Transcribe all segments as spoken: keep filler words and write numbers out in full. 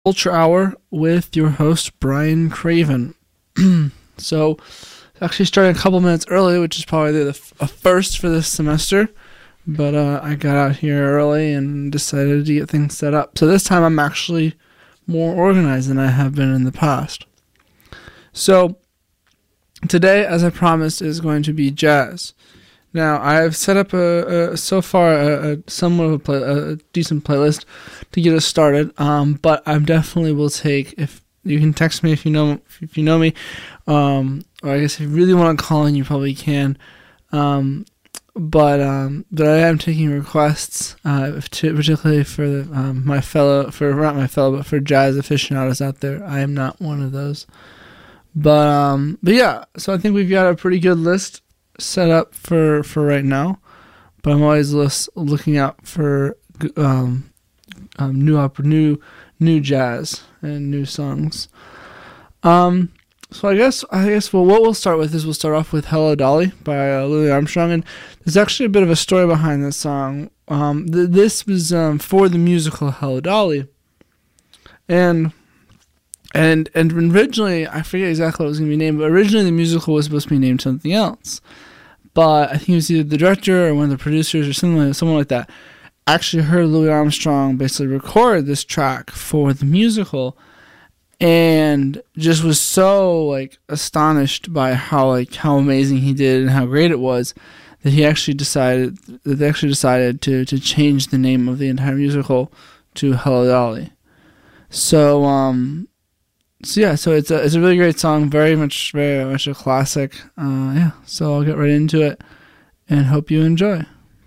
Culture Hour with your host, Brian Craven. So, actually starting a couple minutes early, which is probably the f- a first for this semester. But uh, I got out here early and decided to get things set up. So this time I'm actually more organized than I have been in the past. So, today, as I promised, is going to be jazz. Now, I've set up a, a so far a, a somewhat of a, play, a decent playlist to get us started. Um, but I definitely will take, if you can text me if you know if you know me, um, or I guess if you really want to call in, you probably can. Um, but um, but I am taking requests, uh, to, particularly for the, um, my fellow for not my fellow, but for jazz aficionados out there. I am not one of those. But um, but yeah, so I think we've got a pretty good list set up for, for right now, but I'm always list, looking out for um, um, new op- new new jazz and new songs. Um, so I guess I guess well, what we'll start with is we'll start off with "Hello Dolly" by uh, Louis Armstrong, and there's actually a bit of a story behind this song. Um, th- this was um, for the musical "Hello Dolly," and. And and originally, I forget exactly what it was going to be named, but originally the musical was supposed to be named something else. But I think it was either the director or one of the producers or something like, someone like that actually heard Louis Armstrong basically record this track for the musical and just was so like astonished by how like how amazing he did and how great it was that he actually decided that they actually decided to, to change the name of the entire musical to Hello Dolly. So um So yeah, so it's a it's a really great song, very much very much a classic. Uh, yeah, so I'll get right into it, and hope you enjoy.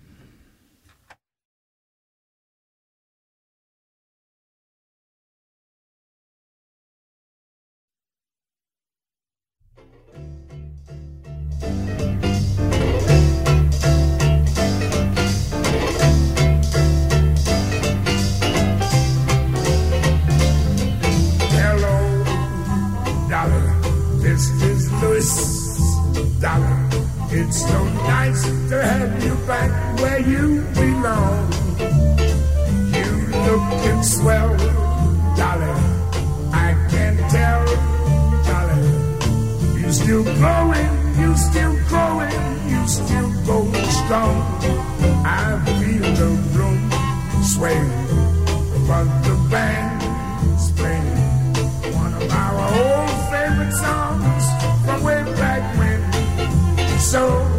This is Louis, darling. It's so nice to have you back where you belong. You looking swell, darling. I can tell, darling. You still growing, you still growing, you still going strong. I feel the room sway, but the band's playing one of our old favorite songs from way back when. So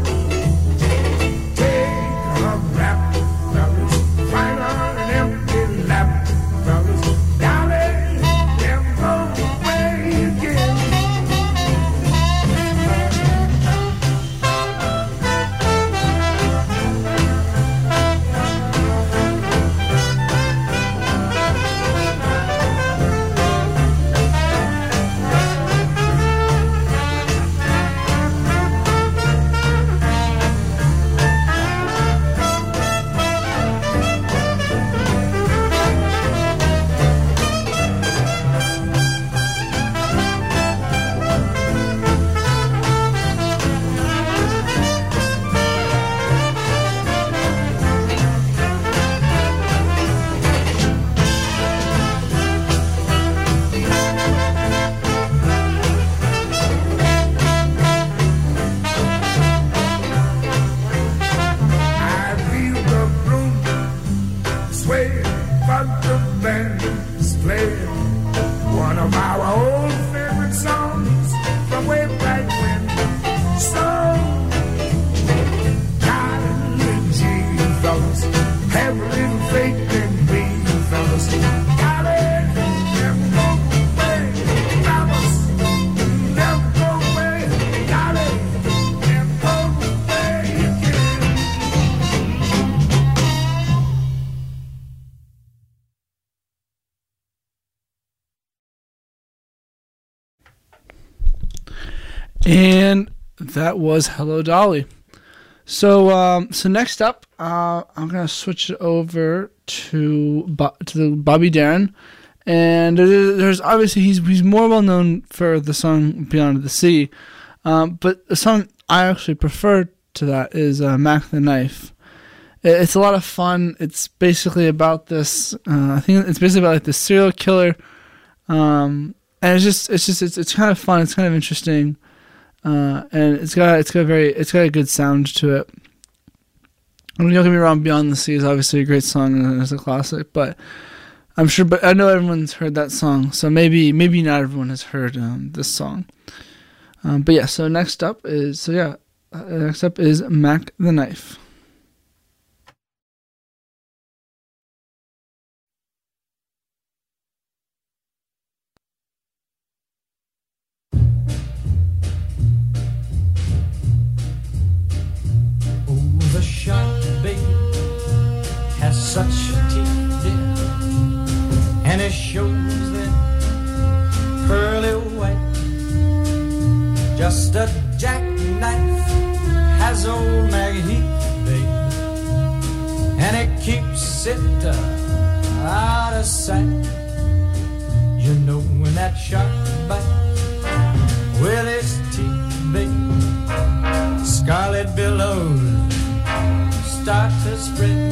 take a rap, fellas, find on an empty lap, fellas, darling, never go away again. And that was Hello Dolly. So um, so next up, uh, I'm gonna switch it over to Bo- to the Bobby Darin, and there's obviously he's he's more well known for the song Beyond the Sea, um, but the song I actually prefer to that is uh, Mac the Knife. It's a lot of fun. It's basically about this. Uh, I think it's basically about like this serial killer Um, and it's just it's just it's it's kind of fun. It's kind of interesting, uh, and it's got it's got a very it's got a good sound to it. I mean, don't get me wrong, Beyond the Sea is obviously a great song and it's a classic, but I'm sure, but I know everyone's heard that song, so maybe maybe not everyone has heard um, this song. Um, but yeah, so next up is, so yeah, uh, next up is Mac the Knife. Oh, the shark bait has such teeth, dear, and it shows them pearly white. Just a jackknife has old Maggie Heath, babe, and it keeps it uh, out of sight. You know when that shark bites with its teeth, babe, scarlet billows start to spread.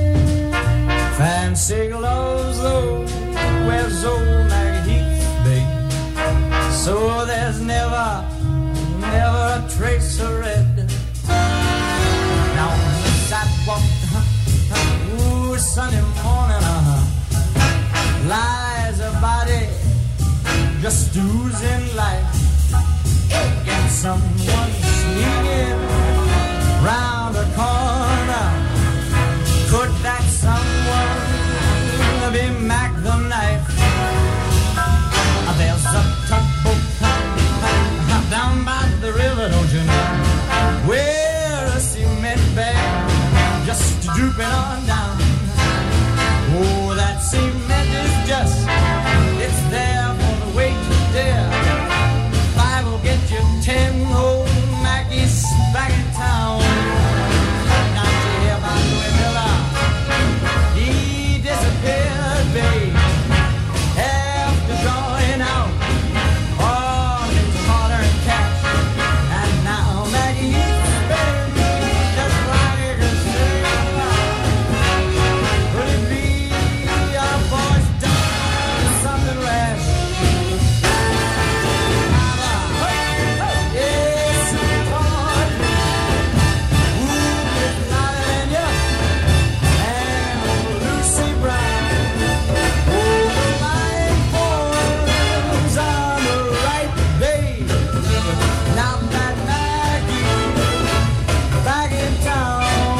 Fancy glows, though, where's old Maggie Heath, babe? So there's never, never a trace of red. Now on the sidewalk, uh-huh, ooh, Sunday morning, uh-huh, lies a body just oozing life. And someone sneaking round the corner. Could that someone be Mac the Knife? There's a tugboat down by the river, don't you know, where a cement bag just drooping on down. Oh, that cement is just, it's there for the weight to dare. Five will get you ten, old Mackie's back in town. Now you hear about Louis Miller, he disappeared, babe, after drawing out all his hard-earned cash. And now Maggie's baby, just like a sailor. Could it be our boy's done something rash? Yes, it's hard. Ooh, it's louder than you. And old Lucy Brown. Oh, the lion falls on the right, babe. Now that Maggie back in town.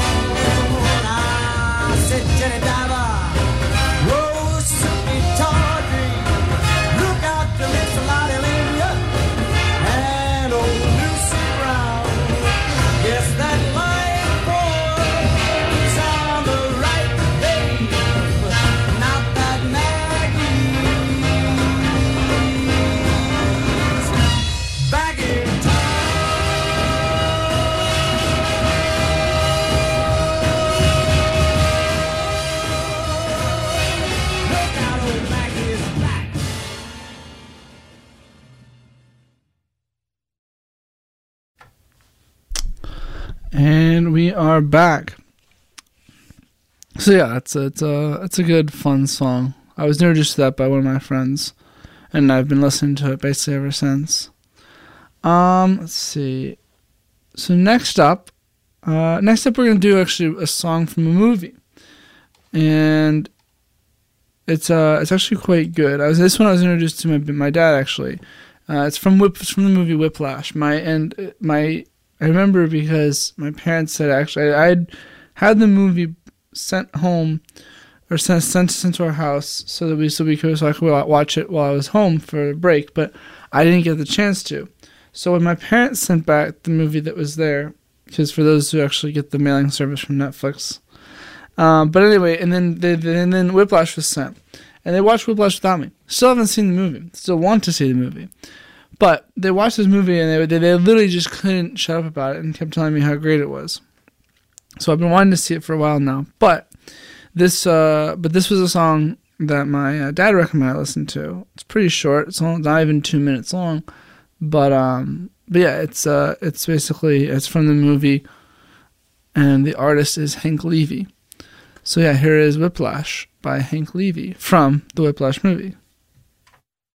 I said, Jenny Diver, Rose Soupy Tawdry, look out to Miss Lottie Lynn, and old Lucy Brown. Yes, that lion falls on the right, babe. Not that Maggie's back in town. Look out, old Maggie is back. And we are back. So yeah, it's a, it's a it's a good fun song. I was introduced to that by one of my friends, and I've been listening to it basically ever since. Um, let's see. So next up, uh, next up we're gonna do actually a song from a movie, and it's uh it's actually quite good. I was this one I was introduced to my my dad actually. Uh, it's from Whip, it's from the movie Whiplash. My and uh, my I remember because my parents said actually I I'd had the movie sent home or sent sent sent to our house so that we so we could so I could watch it while I was home for a break, but I didn't get the chance to. So when my parents sent back the movie that was there, because for those who actually get the mailing service from Netflix, um, but anyway, and then they, and then Whiplash was sent, and they watched Whiplash without me. Still haven't seen the movie. Still want to see the movie. But they watched this movie and they, they they literally just couldn't shut up about it and kept telling me how great it was. So I've been wanting to see it for a while now. But this uh, but this was a song that my uh, dad recommended I listen to. It's pretty short. It's not even two minutes long. But um, but yeah, it's uh, it's basically it's from the movie, and the artist is Hank Levy. So yeah, here is Whiplash by Hank Levy from the Whiplash movie.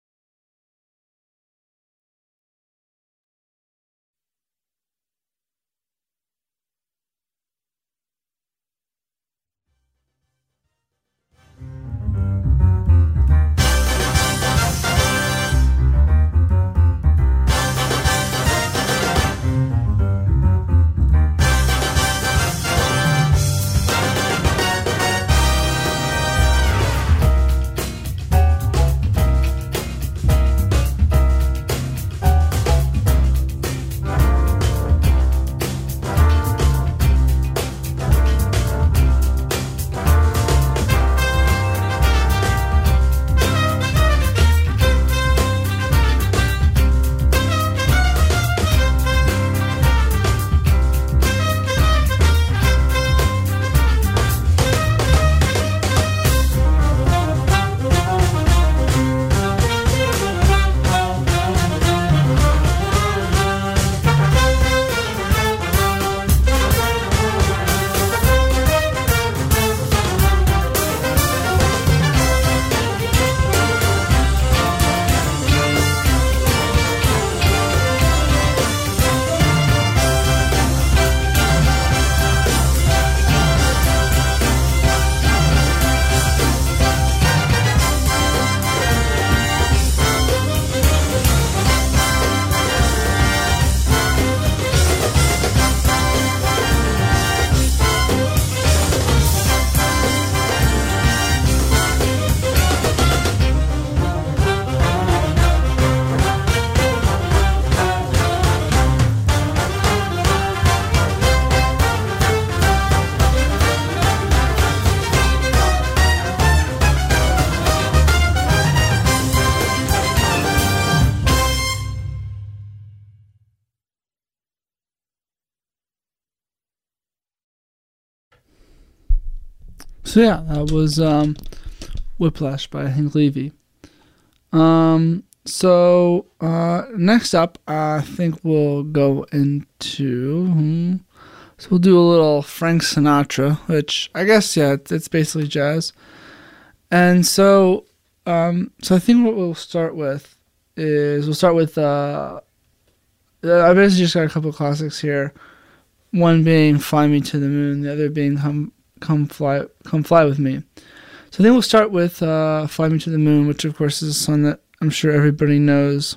So yeah, that was um, Whiplash by Hank Levy. Um, so uh, next up, I think we'll go into. Hmm, so we'll do a little Frank Sinatra, which I guess yeah, it's, it's basically jazz. And so, um, so I think what we'll start with is we'll start with. Uh, I basically just got a couple of classics here. One being "Fly Me to the Moon," the other being "Come Come Fly Come Fly with Me." So I think we'll start with uh, "Fly Me to the Moon," which of course is a song that I'm sure everybody knows.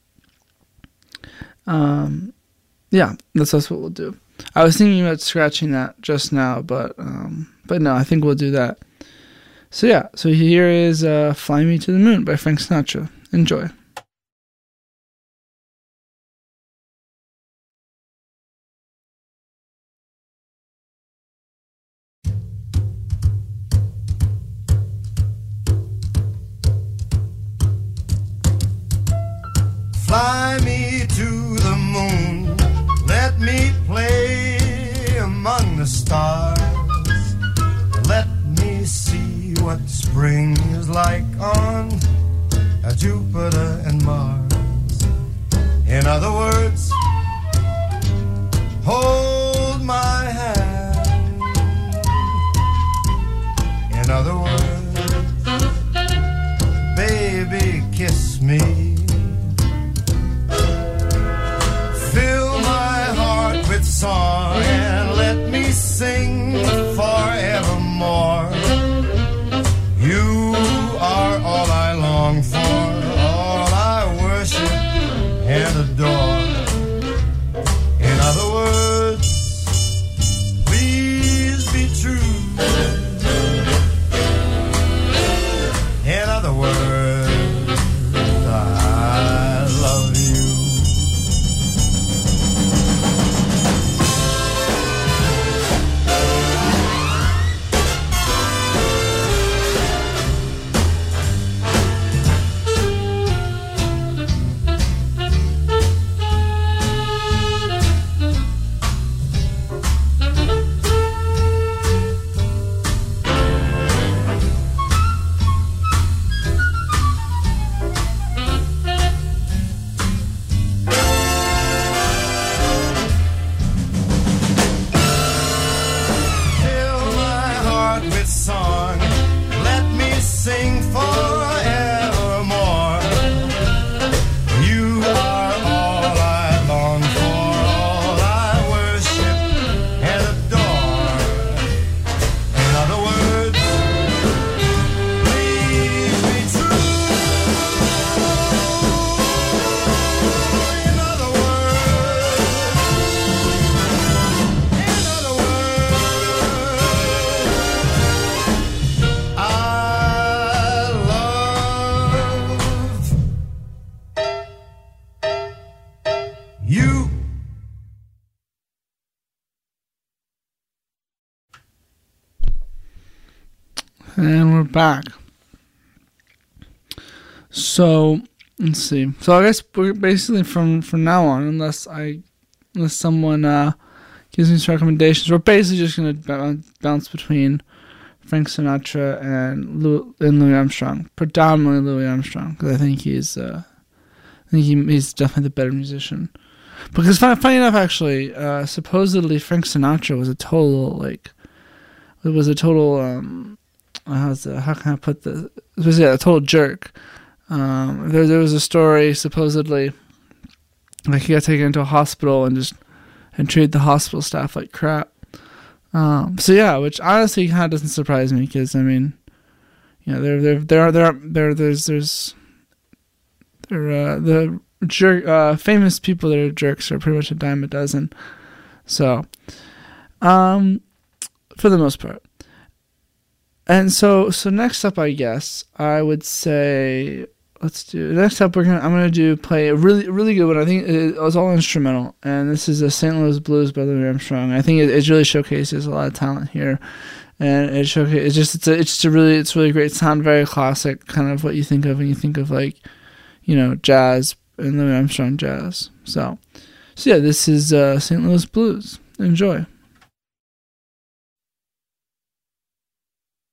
Um, yeah, that's that's what we'll do. I was thinking about scratching that just now, but um, but no, I think we'll do that. So yeah, so here is uh, "Fly Me to the Moon" by Frank Sinatra. Enjoy. Fly me to the moon, let me play among the stars. Let me see what spring is like on Jupiter and Mars. In other words, hold my hand. In other words, baby, kiss me. Song and let me sing forevermore. You are all I long for, all I worship and adore. In other words, please be true. In other words, I love you. And we're back. So let's see. So I guess we're basically from from now on, unless I, unless someone uh, gives me some recommendations, we're basically just gonna b- bounce between Frank Sinatra and Louis, and Louis Armstrong, predominantly Louis Armstrong, because I think he's, uh, I think he, he's definitely the better musician. Because funny, funny enough, actually, uh, supposedly Frank Sinatra was a total like, it was a total. Um, How's the, how can I put this? It was yeah, a total jerk. Um, there, there was a story supposedly, like he got taken into a hospital and just and treated the hospital staff like crap. Um, so yeah, which honestly kind of doesn't surprise me because I mean, you know, there, there, there are, there are, there, there's, there's, there, uh, the jerk, uh, famous people that are jerks are pretty much a dime a dozen. So, um, for the most part. And so, so next up, I guess I would say, let's do next up. We're gonna, I'm gonna do play a really, really good one. I think it was all instrumental, and this is a Saint Louis Blues by Louis Armstrong. I think it, it really showcases a lot of talent here, and it showcases. It's just, it's a, it's just a really, it's really great sound, very classic, kind of what you think of when you think of like, you know, jazz and Louis Armstrong jazz. So, so yeah, this is uh, Saint Louis Blues. Enjoy.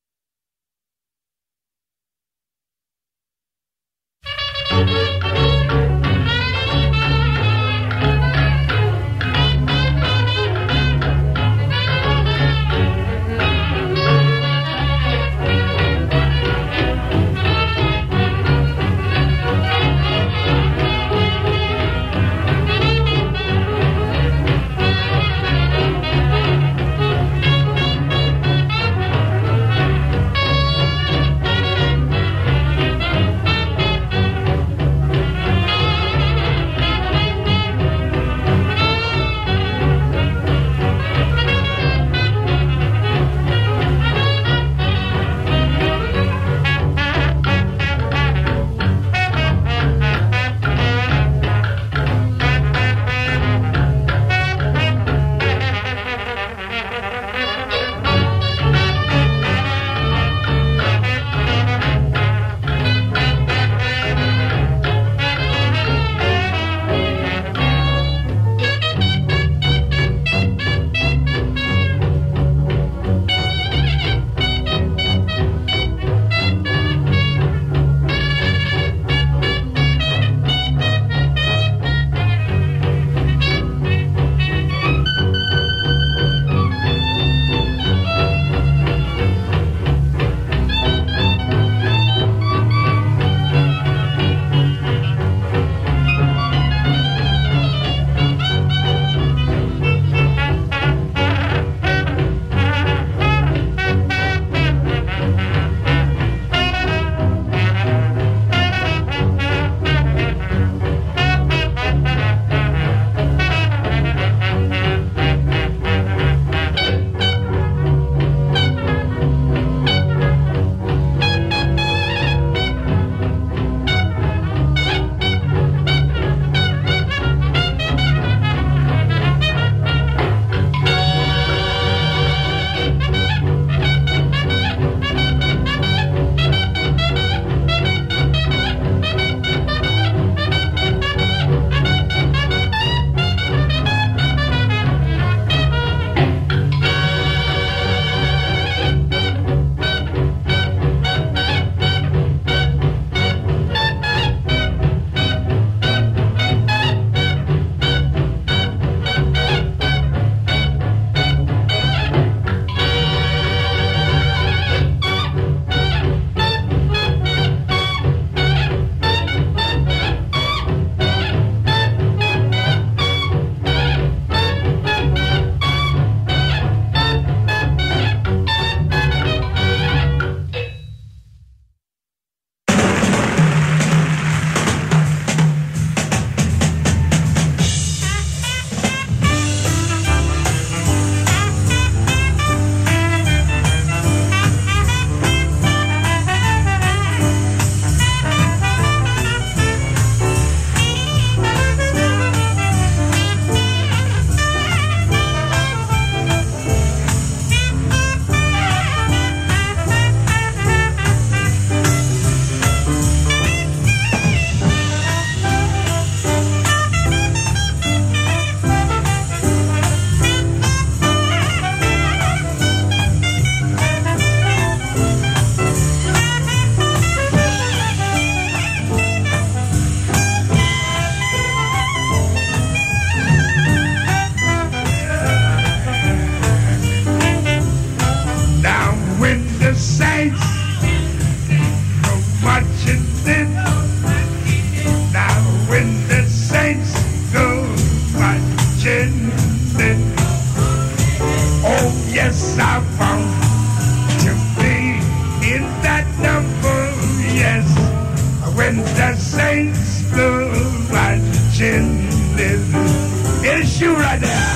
It's you right there.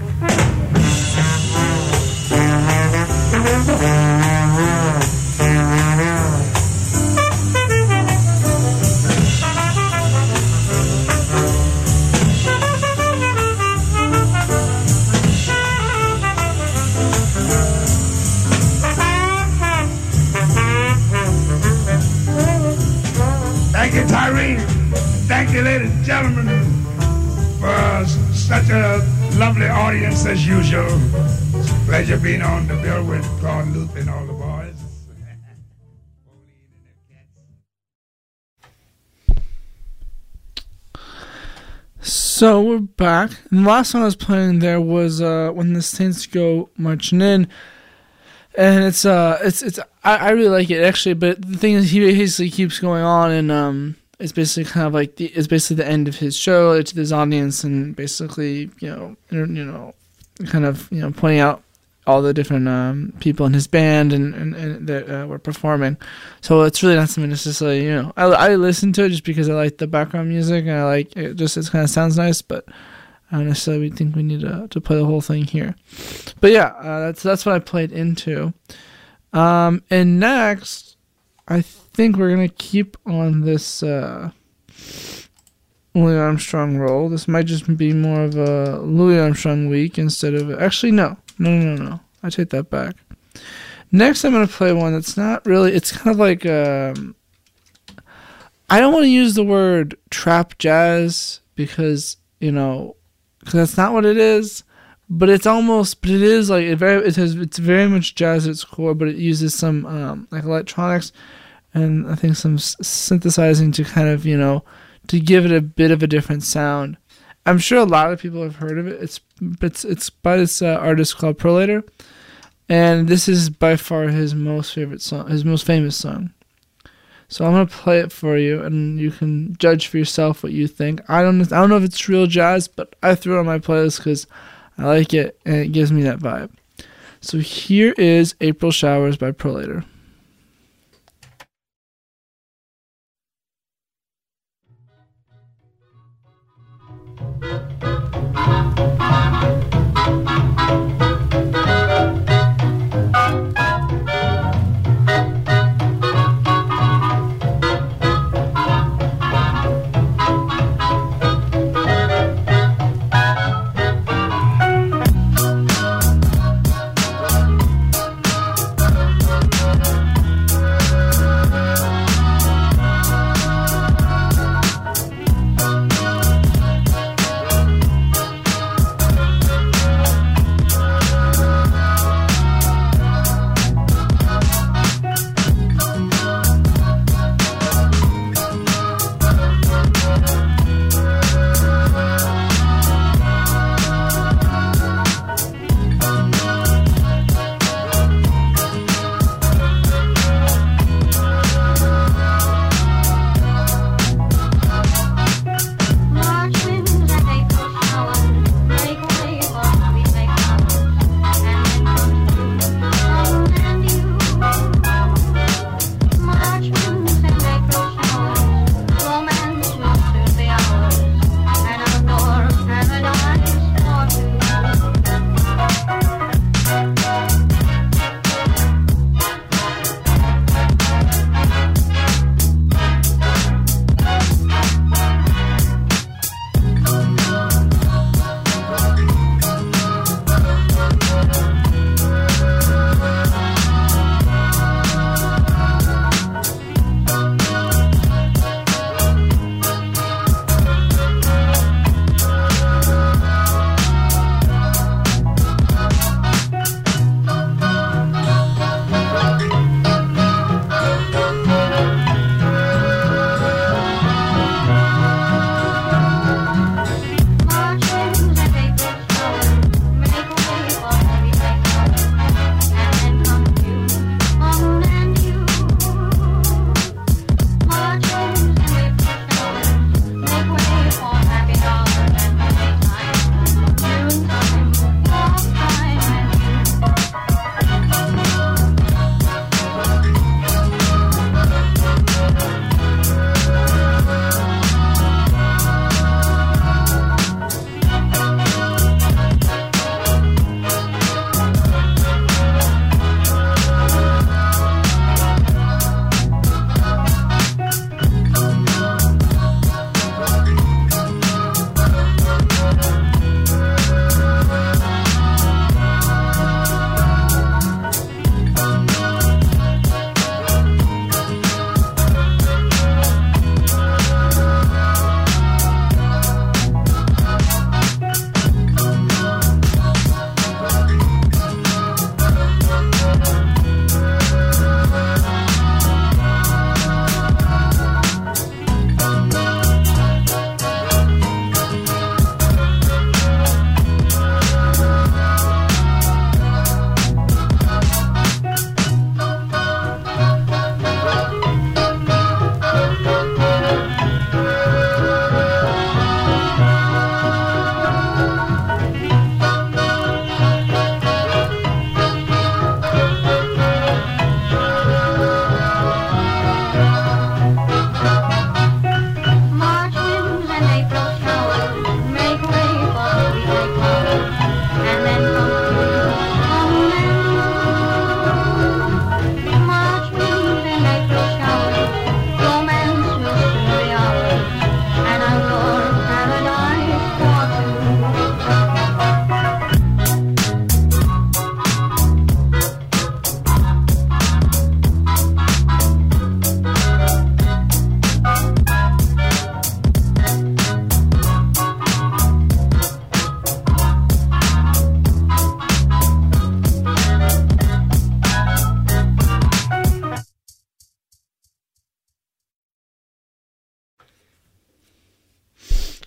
Thank you. lovely audience as usual. Pleasure being on the bill with Claude Luth and all the boys. So we're back. And the last song I was playing there was uh, "When the Saints Go Marching In," and it's uh, it's it's I, I really like it actually. But the thing is, he basically keeps going on, and um, it's basically kind of like the it's basically the end of his show to his audience, and basically you know you know kind of you know pointing out all the different um, people in his band and, and, and that uh, were performing. So it's really not something necessarily, you know, I, I listen to it just because I like the background music and I like it, just it kind of sounds nice, but I don't necessarily think we need to, to play the whole thing here. But yeah, uh, that's that's what I played into. Um, and next, I think we're going to keep on this uh, Louis Armstrong roll. This might just be more of a Louis Armstrong week instead of, actually no. No, no, no, no. I take that back. Next, I'm going to play one that's not really... It's kind of like... Um, I don't want to use the word trap jazz because, you know... Because that's not what it is. But it's almost... But it is like... It very. It has. It's very much jazz at its core, but it uses some um, like electronics and I think some s- synthesizing to kind of, you know... To give it a bit of a different sound. I'm sure a lot of people have heard of it. It's it's it's by this uh, artist called Prolator, and this is by far his most favorite song, his most famous song. So I'm gonna play it for you, and you can judge for yourself what you think. I don't I don't know if it's real jazz, but I threw it on my playlist because I like it and it gives me that vibe. So here is April Showers by Prolator.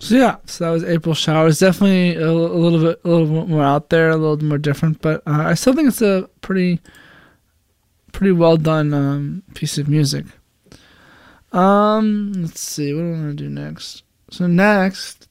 So yeah, so that was April Showers. Definitely a, a little bit, a little bit more out there, a little more different, but uh, I still think it's a pretty, pretty well done um, piece of music. Um, let's see, what do I want to do next? So next,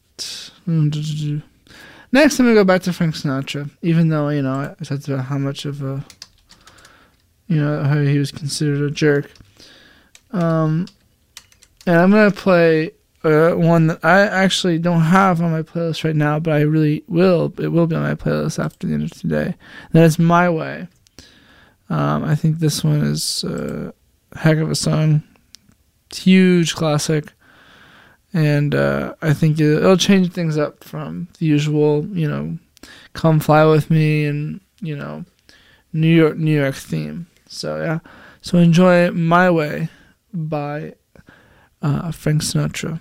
next I'm gonna go back to Frank Sinatra. Even though you know I talked about how much of a, you know, how he was considered a jerk. Um, and I'm gonna play. Uh, one that I actually don't have on my playlist right now, but I really will. It will be on my playlist after the end of today. That is My Way. Um, I think this one is uh, a heck of a song. Huge classic. And uh, I think it, it'll change things up from the usual, you know, Come Fly With Me and, you know, New York, New York theme. So, yeah. So enjoy My Way by uh, Frank Sinatra.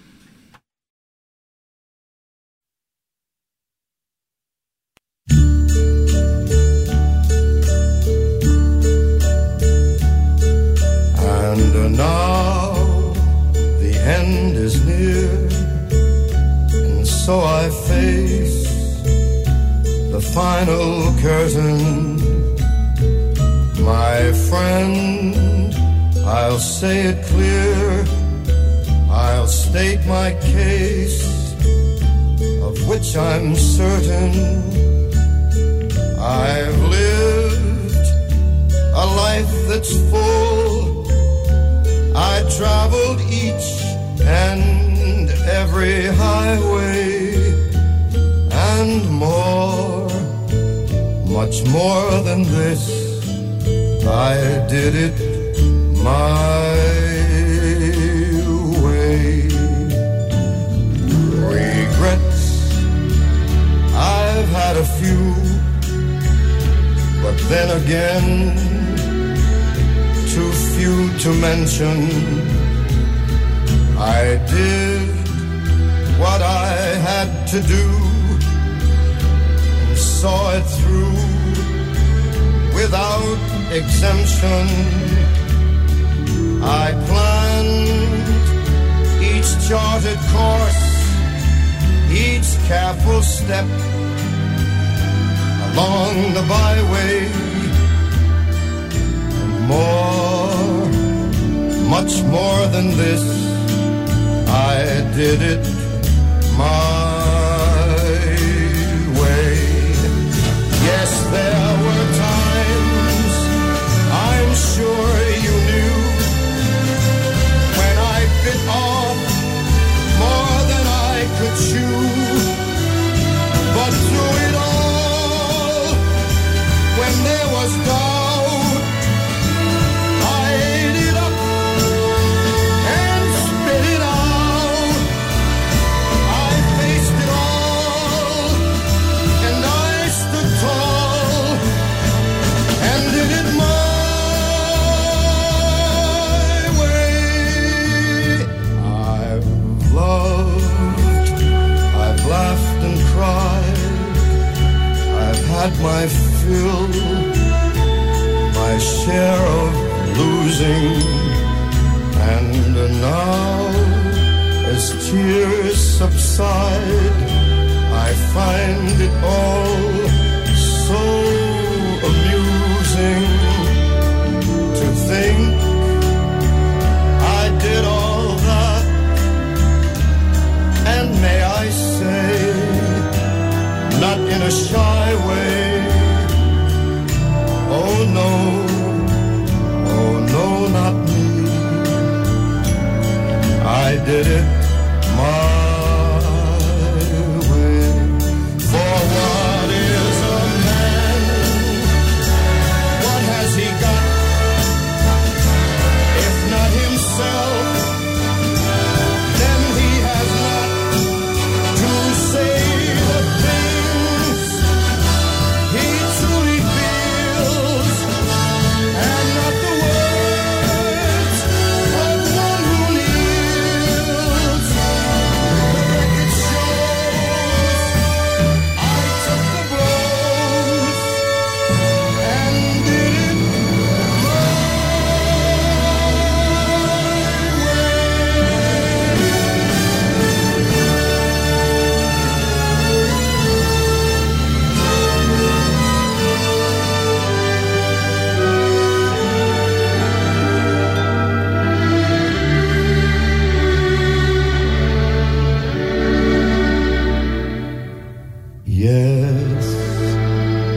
And now the end is near, and so I face the final curtain. My friend, I'll say it clear, I'll state my case, of which I'm certain. I've lived a life that's full. I traveled each and every highway and more, much more than this. I did it my way. Regrets, I've had a few, but then again, too few to mention. I did what I had to do and saw it through without exemption. I planned each charted course, each careful step along the byway. More, much more than this, I did it my way. Yes, there were times, I'm sure you knew, when I bit off more than I could chew. But through it all, when there was doubt, had my fill, my share of losing, and now, as tears subside, I find it all so amusing to think I did all that, and may I say, not in a shy way. Oh no, oh no, not me. I did it my way. For what is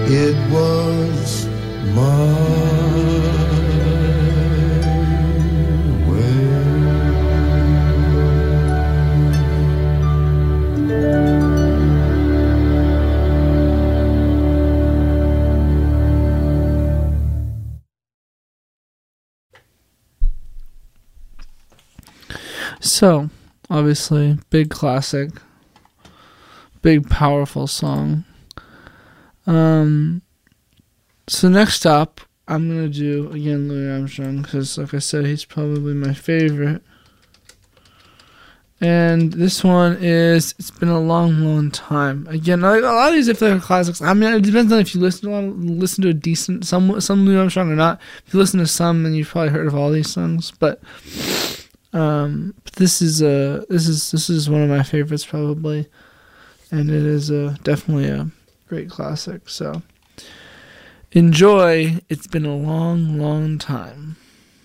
it was my way. So, obviously, big classic, big powerful song. Um, so next up, I'm gonna do again Louis Armstrong because, like I said, he's probably my favorite. And this one is "It's Been a Long, Long Time." Again, like a lot of these, if they're classics, I mean, it depends on if you listen to a lot, listen to a decent some some Louis Armstrong or not. If you listen to some, then you've probably heard of all these songs. But um, this is a this is this is one of my favorites probably, and it is a definitely a great classic. So enjoy. It's been a long, long time.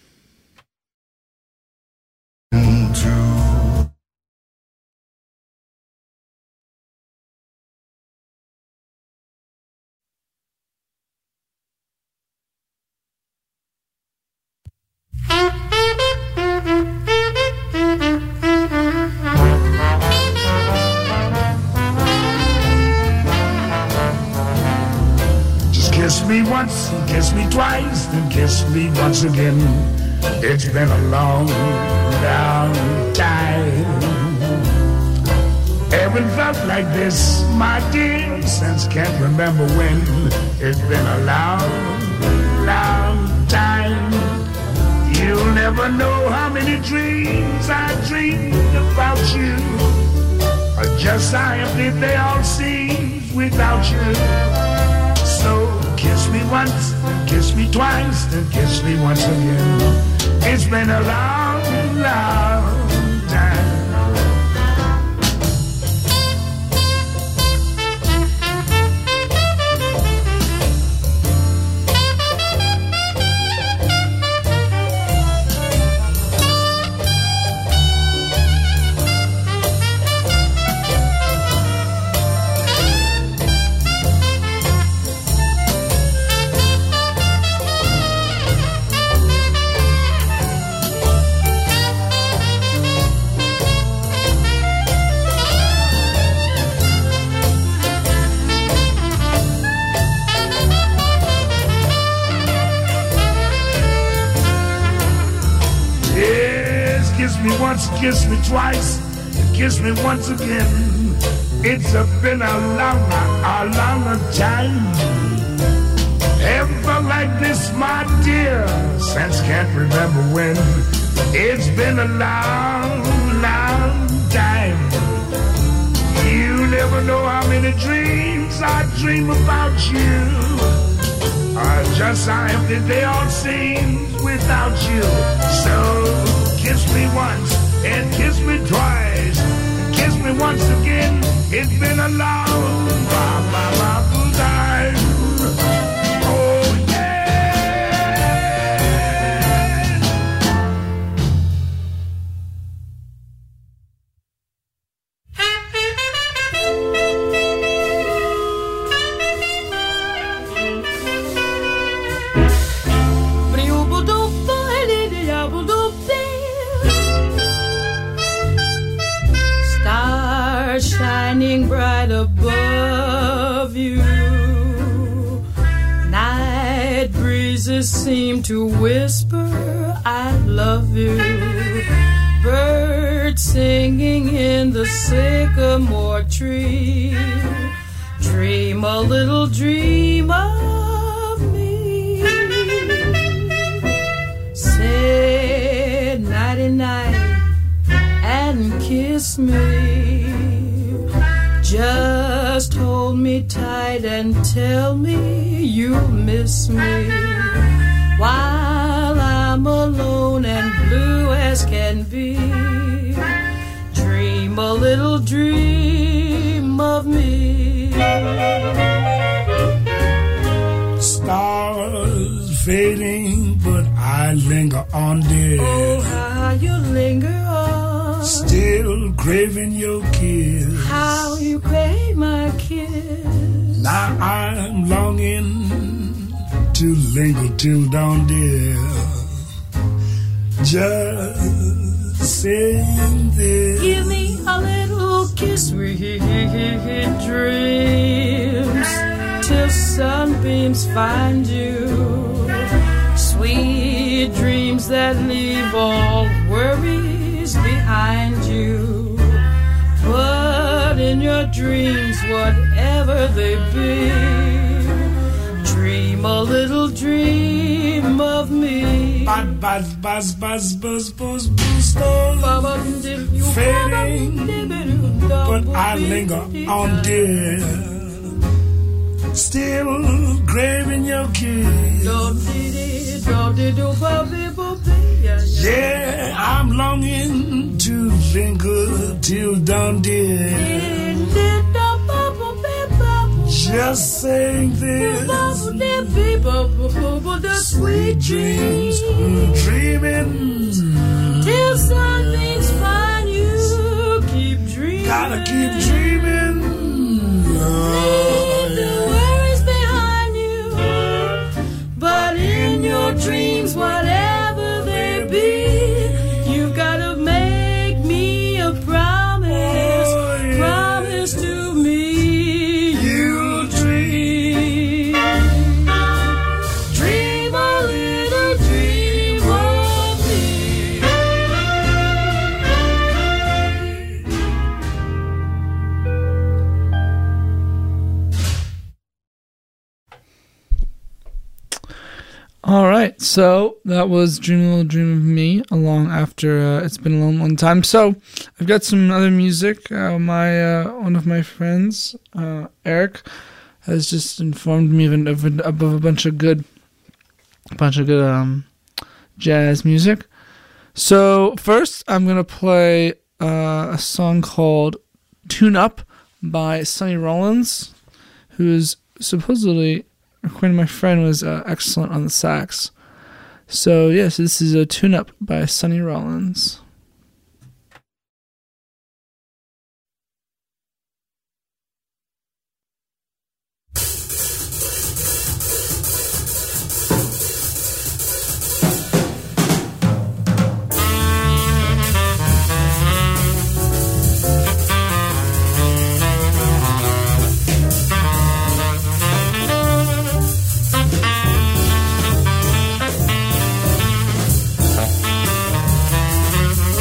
Kiss me once and kiss me twice and kiss me once again. It's been a long, long time. Haven't felt like this, my dear, since can't remember when. It's been a long, long time. You'll never know how many dreams I dreamed about you. Or just how empty they all seem without you. So kiss me once, and kiss me twice, and kiss me once again. It's been a long, long time. Kiss me twice, and kiss me once again. It's a been a long, a long time. Haven't felt like this, my dear, since can't remember when. It's been a long, long time. You never know how many dreams I dream about you. Or just how empty they all seem without you. So kiss me once and kiss me twice, and kiss me once again. It's been a long, long, long, long time. Oh yeah. Shining bright above you, night breezes seem to whisper I love you, birds singing in the sycamore tree, dream a little dream of me, say nighty night and kiss me. Just hold me tight and tell me you miss me while I'm alone and blue as can be. Dream a little dream of me. Stars fading, but I linger on, dear. Oh, how you linger on. Still craving your kiss. How you crave my kiss. Now I'm longing to linger till dawn, dear. Just saying this. Give me a little kiss, sweet dreams, till sunbeams find you. Sweet dreams that leave all worries behind you. But in your dreams, whatever they be, dream a little dream of me. Buzz, buzz, buzz, buzz, buzz, buzz, buzz, fading, but I linger on, dear. Still craving your kiss. Yeah, I'm longing to linger till dawn, dear. Just saying this. Sweet dreams, dreaming till something's find you. Keep dreaming. Gotta keep dreaming. Leave the worries behind you. But in your dreams, whatever they be, you've gotta make me a promise. Oh, yeah. Promise to me. You'll dream. Dream a little dream of me. All right, so that was Dream a Little Dream of Me, along after uh, It's Been a Long, Long Time. So I've got some other music. Uh, my uh, one of my friends, uh, Eric, has just informed me of, an, of, a, of a bunch of good, a bunch of good um, jazz music. So first, I'm gonna play uh, a song called "Tune Up" by Sonny Rollins, who is supposedly, according to my friend, was uh, excellent on the sax. So yes, this is a Tune Up by Sonny Rollins. Thank you.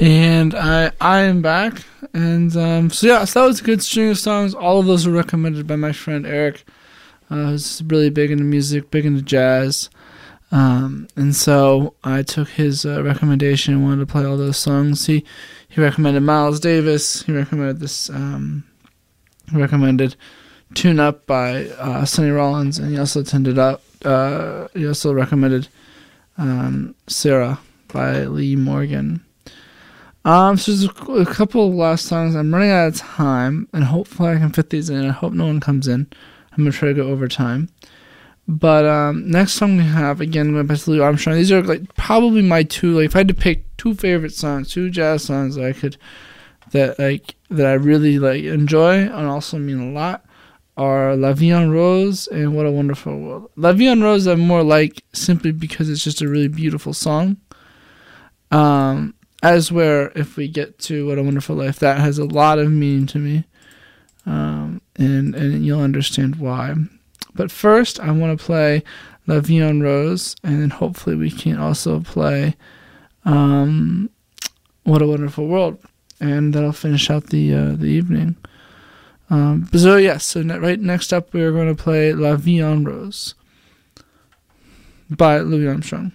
And I I am back. And um, so, yeah, so that was a good string of songs. All of those were recommended by my friend Eric, uh, who's really big into music, big into jazz. Um, and so I took his uh, recommendation and wanted to play all those songs. He he recommended Miles Davis. He recommended this. Um, he recommended "Tune Up" by uh, Sonny Rollins, and he also tended up. Uh, he also recommended um, "Sarah" by Lee Morgan. Um, so there's a, a couple of last songs. I'm running out of time, and hopefully I can fit these in. I hope no one comes in. I'm gonna try to go over time. But um, next song we have, again, going back to Louis Armstrong. These are like probably my two. Like, if I had to pick two favorite songs, two jazz songs that I could, that like that I really like enjoy and also mean a lot, are La Vie en Rose and What a Wonderful World. La Vie en Rose I more like simply because it's just a really beautiful song. Um, as where if we get to What a Wonderful Life, that has a lot of meaning to me, um, and and you'll understand why. But first, I want to play La Vie en Rose, and then hopefully we can also play um, What a Wonderful World, and that'll finish out the uh, the evening. Um, so yes, so ne- right next up we are going to play La Vie en Rose by Louis Armstrong.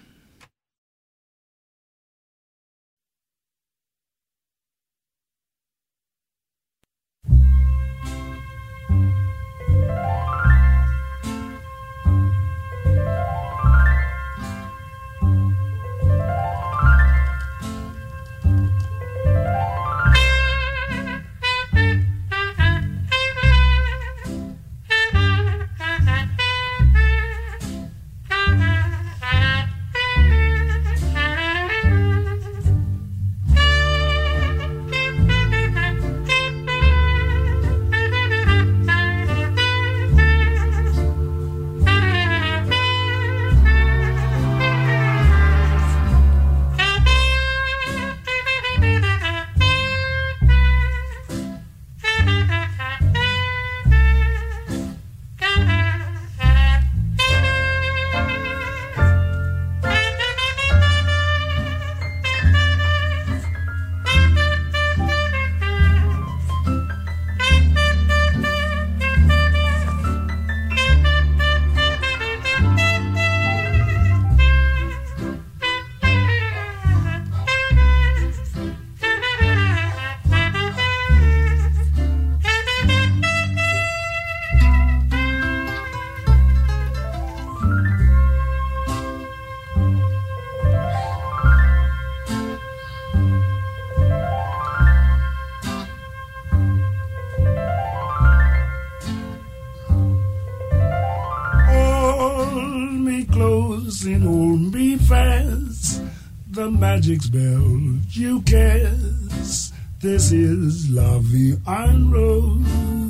And hold me fast, the magic spell you cast. This is La Vie en Rose.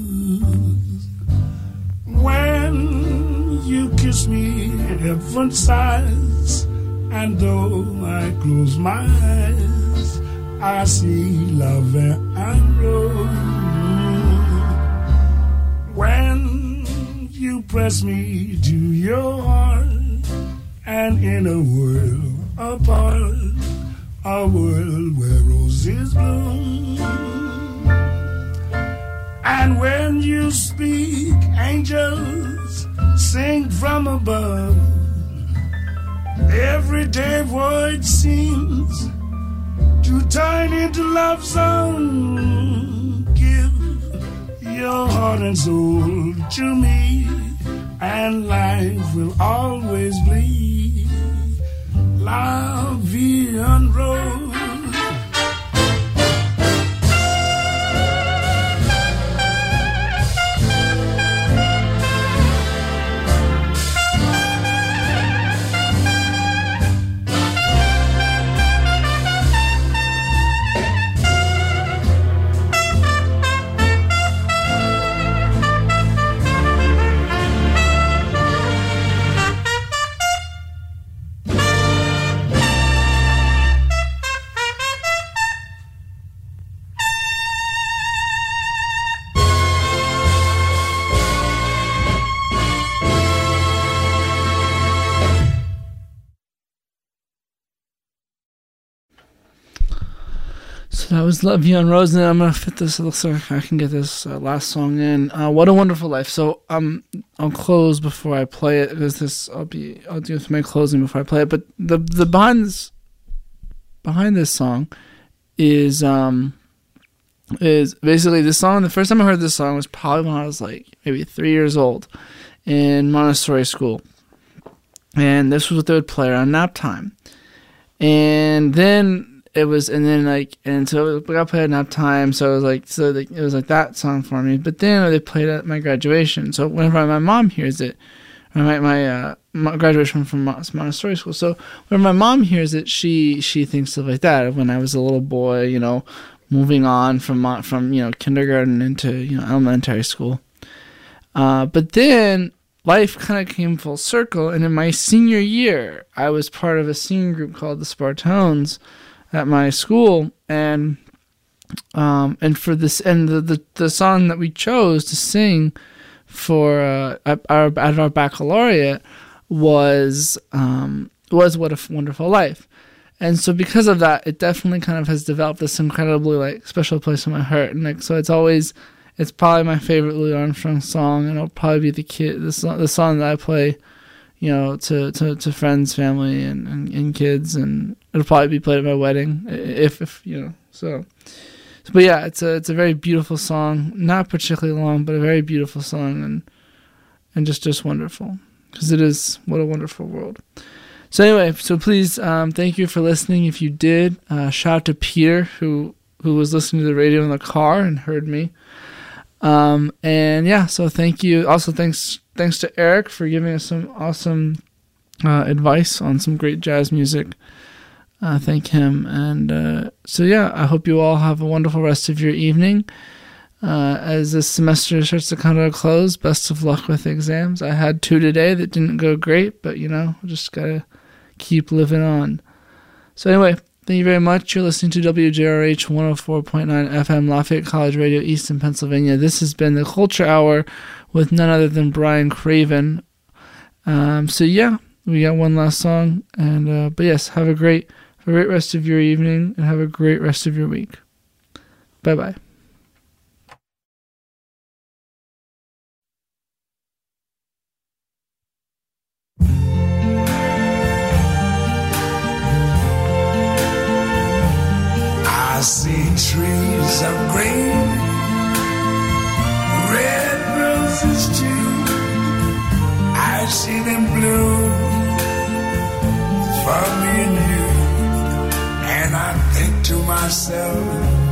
When you kiss me, heaven sighs, and though I close my eyes, I see La Vie en Rose. When you press me to your heart, and in a world apart, a world where roses bloom. And when you speak, angels sing from above. Everyday void seems to turn into love song. Give your heart and soul to me, and life will always bleed. La Vie en Rose. So that was Love You on Rose, and I'm gonna fit this. Looks like I can get this uh, last song in. Uh, What a Wonderful Life. So um, I'll close before I play it because this I'll be I'll do my closing before I play it. But the the behind this behind this song is um is basically this song. The first time I heard this song was probably when I was like maybe three years old in Montessori school, and this was what they would play around nap time, and then. It was, and then like, and so we got played at nap time. So it was like, so like, it was like that song for me. But then they played at my graduation. So whenever my mom hears it, or my my, uh, my graduation from Montessori school. So when my mom hears it, she she thinks of like that of when I was a little boy, you know, moving on from from you know kindergarten into you know elementary school. Uh, but then life kind of came full circle, and in my senior year, I was part of a singing group called the Spartones at my school, and um and for this and the, the the song that we chose to sing for uh at our at our baccalaureate was um was What a Wonderful Life. And so because of that, it definitely kind of has developed this incredibly like special place in my heart, and like so it's always it's probably my favorite Louis Armstrong song, and it'll probably be the kid the song the song that I play, you know, to, to, to friends, family, and, and, and kids, and it'll probably be played at my wedding, if, if you know, so. But yeah, it's a it's a very beautiful song, not particularly long, but a very beautiful song, and and just, just wonderful, because it is What a Wonderful World. So anyway, so please, um, thank you for listening. If you did, uh, shout out to Peter, who, who was listening to the radio in the car and heard me. Um, and yeah, so thank you. Also, thanks thanks to Eric for giving us some awesome uh, advice on some great jazz music. Uh, thank him. And uh, so yeah, I hope you all have a wonderful rest of your evening. Uh, as this semester starts to come to a close, best of luck with exams. I had two today that didn't go great, but you know, just gotta keep living on. So anyway, thank you very much. You're listening to W J R H one oh four point nine F M, Lafayette College Radio, Easton, Pennsylvania. This has been the Culture Hour with none other than Brian Craven. Um, so yeah, we got one last song, and uh, but yes, have a great, have a great rest of your evening, and have a great rest of your week. Bye bye. I see trees of green, red roses too. I see them bloom for me and you. And I think to myself,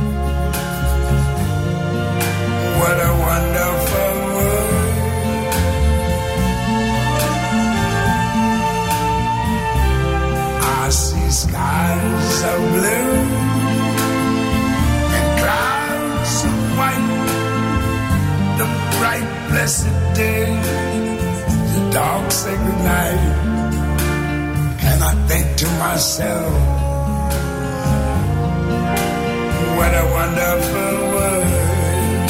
what a wonderful world. I see skies of blue, clouds of white, the bright blessed day, the dark sacred night. And I think to myself, what a wonderful world.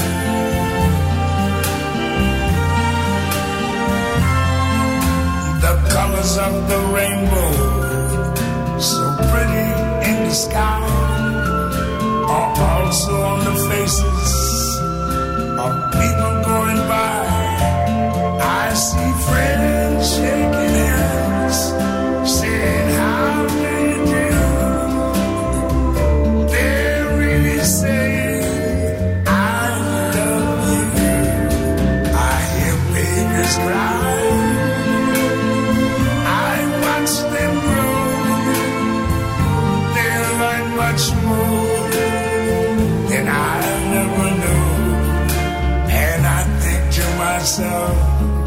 The colors of the rainbow, so pretty in the sky, are also on the faces of people going by. I see friends shaking hands, saying how do you do. They're really saying I love you. I hear babies cry, I watch them grow. They learn much more than I never knew. And I think to myself,